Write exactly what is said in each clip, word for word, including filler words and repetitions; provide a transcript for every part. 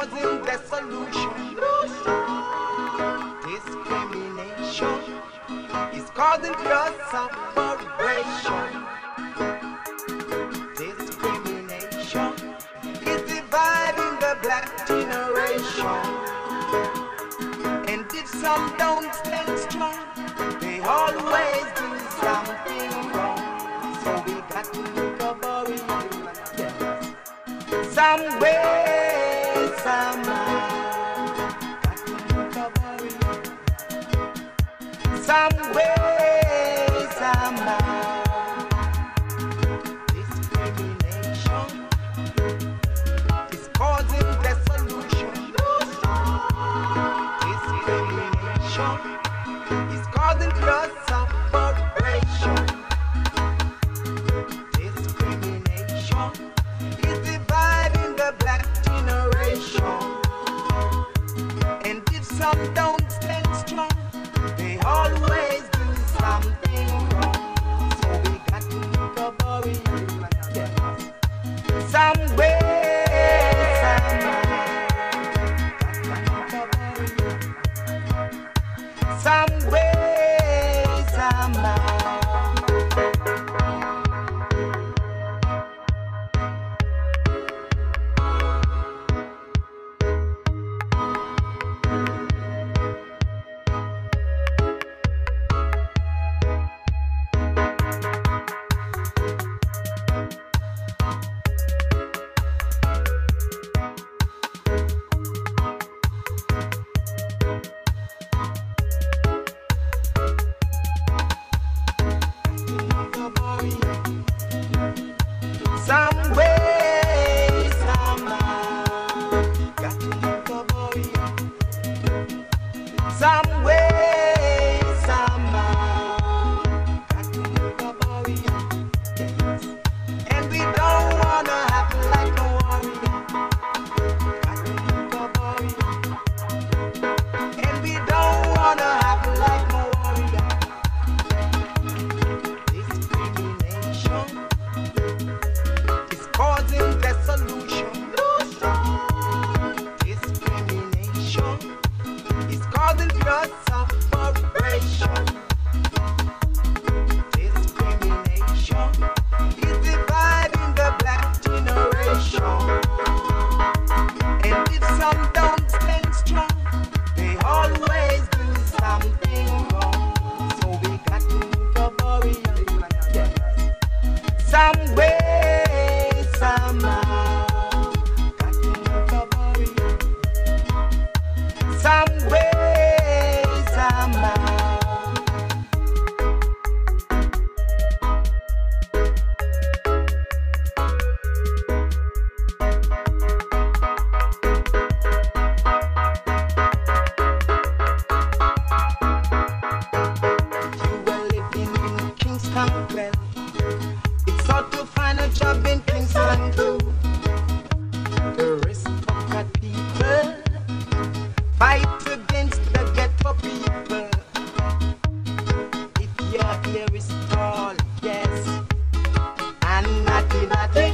causing dissolution. Discrimination is causing pure separation. Discrimination is dividing the black generation. And if some don't stand strong, they always do something wrong. So we got to cover it. Yes. Some way, somehow. Got to cover it. Some way, somehow. Discrimination is causing dissolution. Discrimination is causing pure separation. Discrimination is dividing the black generation. And if some don't stand strong, they always do something wrong. So we got to cover it. Yes. Some way, somehow. Got to cover it. Some way, somehow. Some way, somehow, got to cover it. Some way, somehow, got to cover it. Yes. And we don't wanna act like a warrior. Got to cover it. And we don't wanna act like a warrior. Discrimination causing dissolution. Discrimination is causing pure separation. Discrimination is dividing the black generation. And if some don't stand strong, they always do something wrong. So we got to cover it. Yes. Some way, somehow, got to cover it. Some way, somehow. If you were living in Kingston, well, it's hard to find a job in Kingston too. The aristocrat people fight against the ghetto people. If your ear is tall, yes, and not nothing,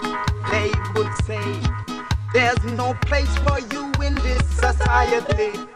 they would say there's no place for you in this society.